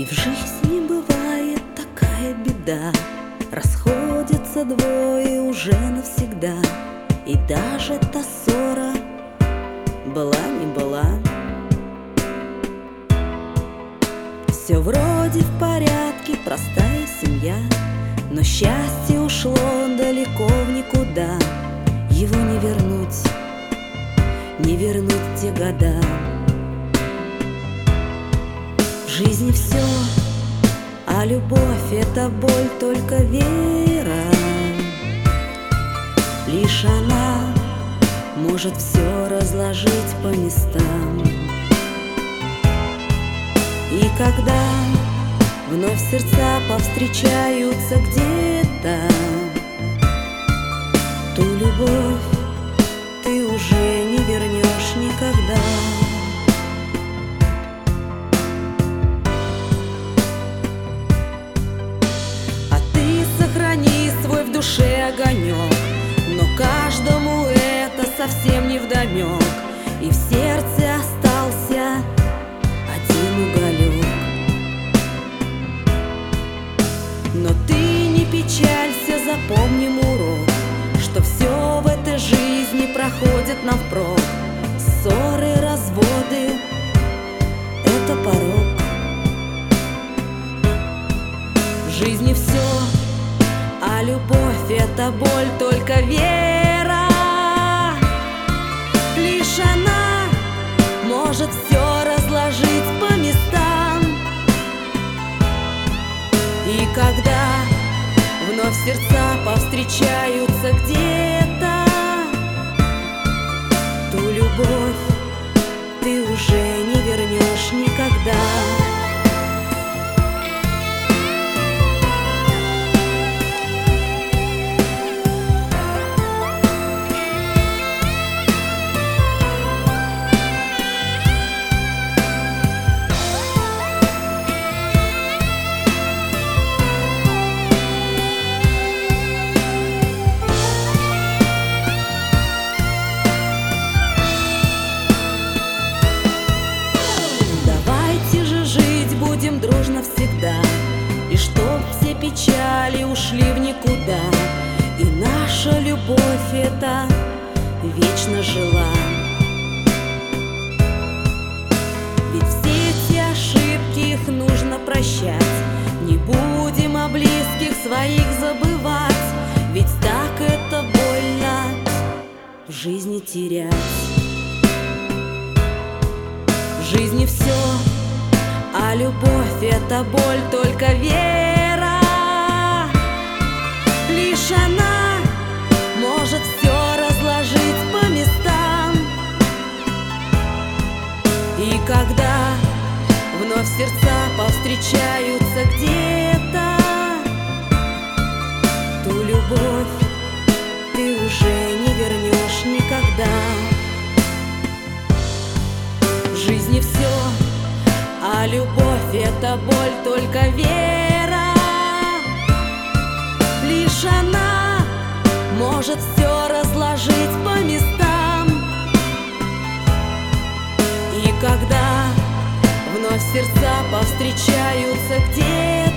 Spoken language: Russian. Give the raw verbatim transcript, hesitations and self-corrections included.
И в жизни бывает такая беда, расходятся двое уже навсегда. И даже та ссора была не была. Все вроде в порядке, простая семья, но счастье ушло далеко в никуда. Его не вернуть, не вернуть те года. В жизни все, а любовь — это боль, только вера. Лишь она может все разложить по местам. И когда вновь сердца повстречаются где-то, ту любовь ты уже не вернешь никогда. А ты сохрани свой в душе огонек, но каждому это совсем не вдомек, и в сердце остался один уголек. Но ты не печалься, запомним урок, что все в этой жизни проходит навпрок. Ссоры, разводы — это порок. В жизни все, а любовь — это боль, только вера. Лишь она может все разложить по местам. И когда вновь сердца повстречаются где-то, ту любовь ты уже не вернешь никогда. Дружно всегда, и чтоб все печали ушли в никуда, и наша любовь эта вечно жила. Ведь все эти ошибки, их нужно прощать. Не будем о близких своих забывать, ведь так это больно в жизни терять. В жизни все, а любовь — это боль, только вера. Лишь она может все разложить по местам. И когда вновь сердца повстречаются где-то, ту любовь ты уже не вернешь никогда. В жизни все, а любовь — это боль, только вера. Лишь она может все разложить по местам. И когда вновь сердца повстречаются где-то,